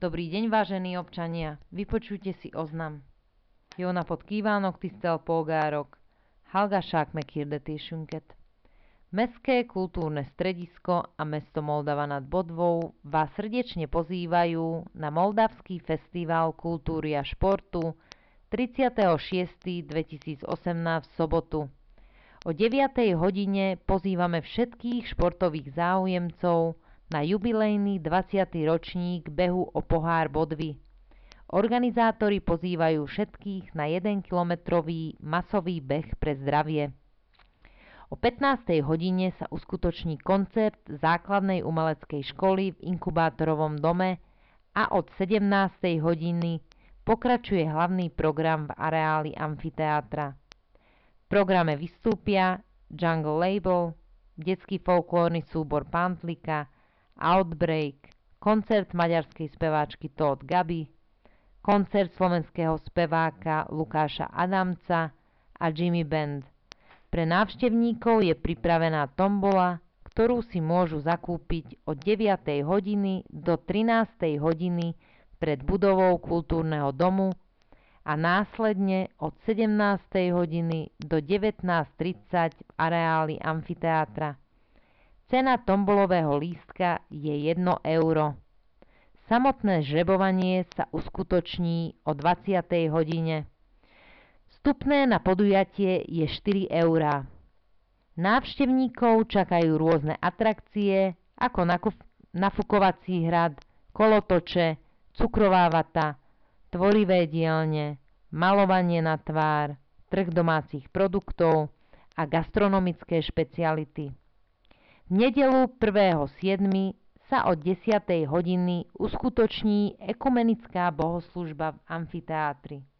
Dobrý deň, vážení občania. Vypočujte si oznam. Jónapot kívánok, tisztelt polgárok! Hallgassák meg hirdetésünket. Mestské kultúrne stredisko a mesto Moldava nad Bodvou vás srdečne pozývajú na Moldavský festival kultúry a športu 30.6.2018 v sobotu. O 9. hodine pozývame všetkých športových záujemcov na jubilejný 20. ročník behu o pohár Bodvy. Organizátori pozývajú všetkých na 1-kilometrový masový beh pre zdravie. O 15. hodine sa uskutoční koncert základnej umeleckej školy v inkubátorovom dome a od 17. hodiny pokračuje hlavný program v areáli amfiteátra. V programe vystúpia Jungle Label, detský folklórny súbor Pantlika, Outbreak, koncert maďarskej speváčky Tóth Gabi, koncert slovenského speváka Lukáša Adamca a Jimmy Band. Pre návštevníkov je pripravená tombola, ktorú si môžu zakúpiť od 9. hodiny do 13. hodiny pred budovou kultúrneho domu a následne od 17. hodiny do 19.30 v areáli amfiteátra. Cena tombolového lístka je 1 euro. Samotné žrebovanie sa uskutoční o 20. hodine. Vstupné na podujatie je 4 eurá. Návštevníkov čakajú rôzne atrakcie ako nafukovací hrad, kolotoče, cukrová vata, tvorivé dielne, malovanie na tvár, trh domácich produktov a gastronomické špeciality. V nedeľu 1.7. sa od 10. hodiny uskutoční ekumenická bohoslužba v amfiteátri.